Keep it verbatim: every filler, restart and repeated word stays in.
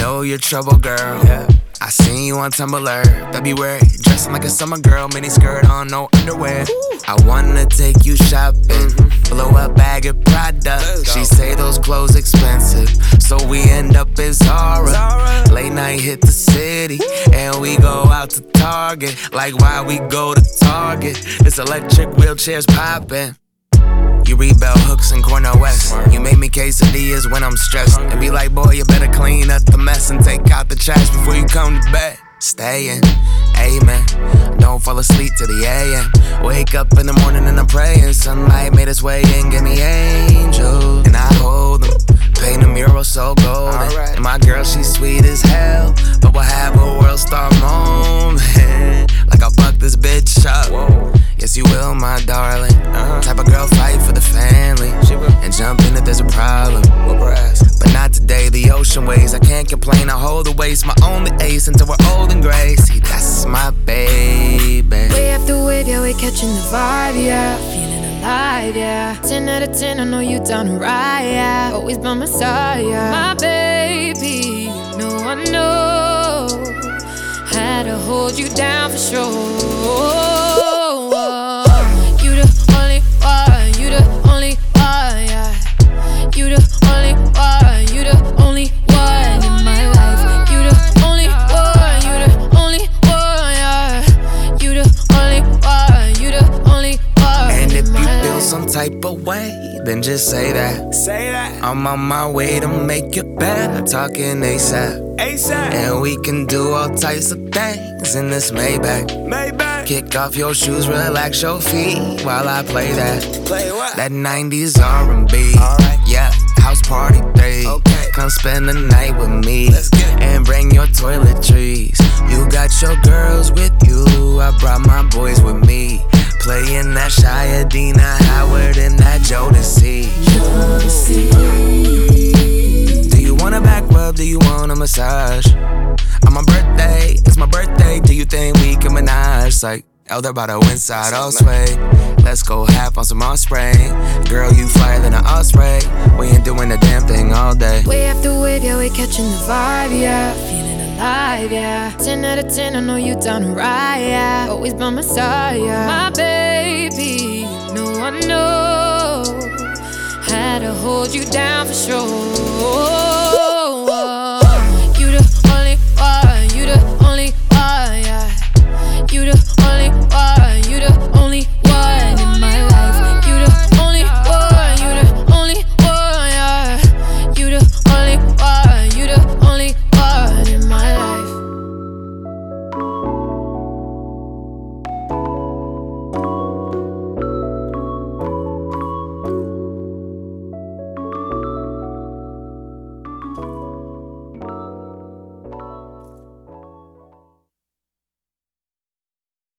know you're trouble, girl. Yeah. I seen you on Tumblr, February, dressing like a summer girl, mini skirt on, no underwear. I wanna take you shopping, mm-hmm. blow a bag of Prada. She say those clothes expensive, so we end up in Zara. Zara. Late night hit the city, and we go out to Target. Like why we go to Target? It's electric wheelchairs popping. You read bell hooks in Cornell West. You make me quesadillas when I'm stressed. And be like, boy, you better clean up the mess and take out the trash before you come to bed. Staying, amen. Don't fall asleep till the A M. Wake up in the morning and I'm praying. Sunlight made its way in, give me angels. And I hold them, paint a mural so golden. Right. And my girl, she's sweet as hell, but we'll have a world star moment. Like I'll fuck this bitch up. Whoa. Yes, you will, my darling. Uh-huh. Type of girl fight for the family. She will. And jump in if there's a problem. But not today, the ocean waves. I can't complain, I hold the waist. My only ace until we're old and gray. See, that's my baby. Wave after wave, yeah, we're catching the vibe, yeah. Feeling alive, yeah. ten out of ten, I know you down to ride, yeah. Always by my side, yeah. My baby, you know I know. Had to hold you down for sure. You the only one, you the only one, yeah. You the only one, you the only one in my life. You the only one, you the only one, yeah. You the only one, you the only one. And if you feel some type of way, then just say that. Say that. I'm on my way to make it better. Talking ASAP. ASAP. And we can do all types of things in this Maybach. Maybach. Kick off your shoes, relax your feet while I play that. Play what? That nineties R and B. Alright. Yeah, house party three. Okay. Come spend the night with me. Let's get it. And bring your toiletries. You got your girls with you. I brought my boys with me. Playing that Shia, Dina, Howard, and that Jodeci. Jodeci. Do you want a back rub? Do you want a massage? On my birthday, it's my birthday. Do you think we can menage? Like Elder by the inside, all sway. Let's go half on some Osprey. Girl, you flyer than an Osprey. We ain't doing the damn thing all day. Wave after wave, yeah, we catching the vibe, yeah. Feeling alive, yeah. ten out of ten, I know you down to ride, yeah. Always by my side, yeah. My baby, you know I know. Had to hold you down for sure.